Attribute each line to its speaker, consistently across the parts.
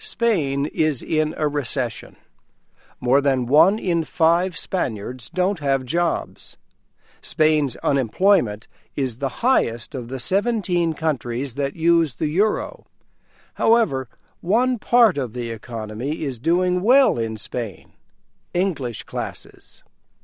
Speaker 1: Spain is in a recession. More than 1 in 5 Spaniards don't have jobs. Spain's unemployment is the highest of the 17 countries that use the euro. However, one part of the economy is doing well in Spain: English classes.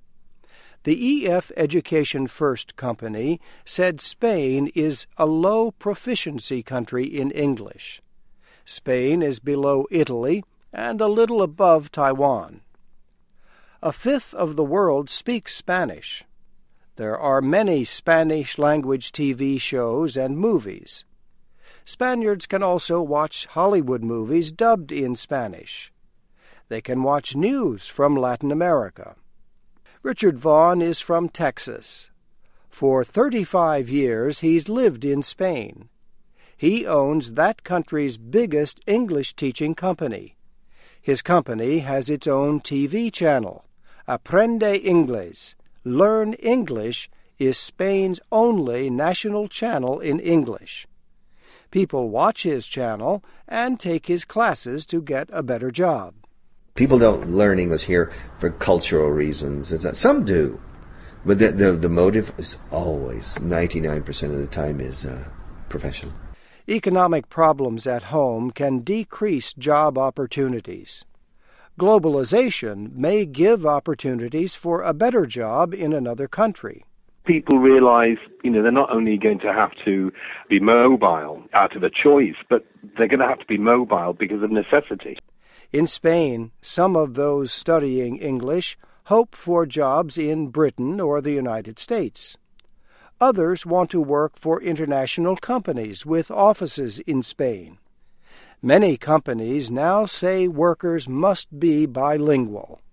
Speaker 1: The EF Education First company said Spain is a low proficiency country in English. Spain is below Italy and a little above Taiwan. A fifth of the world speaks Spanish. There are many Spanish-language TV shows and movies. Spaniards can also watch Hollywood movies dubbed in Spanish. They can watch news from Latin America. Richard Vaughn is from Texas. For 35 years he's lived in Spain. He owns that country's biggest English-teaching company. His company has its own TV channel. Aprende Inglés. Learn English is Spain's only national channel in English. People watch his channel and take his classes to get a better job.
Speaker 2: People don't learn English here for cultural reasons. Some do, but the motive is always, 99% of the time, is professional.
Speaker 1: Economic problems at home can decrease job opportunities. Globalization may give opportunities for a better job in another country.
Speaker 3: People realize, they're not only going to have to be mobile out of a choice, but they're going to have to be mobile because of necessity.
Speaker 1: In Spain, some of those studying English hope for jobs in Britain or the United States. Others want to work for international companies with offices in Spain. Many companies now say workers must be bilingual.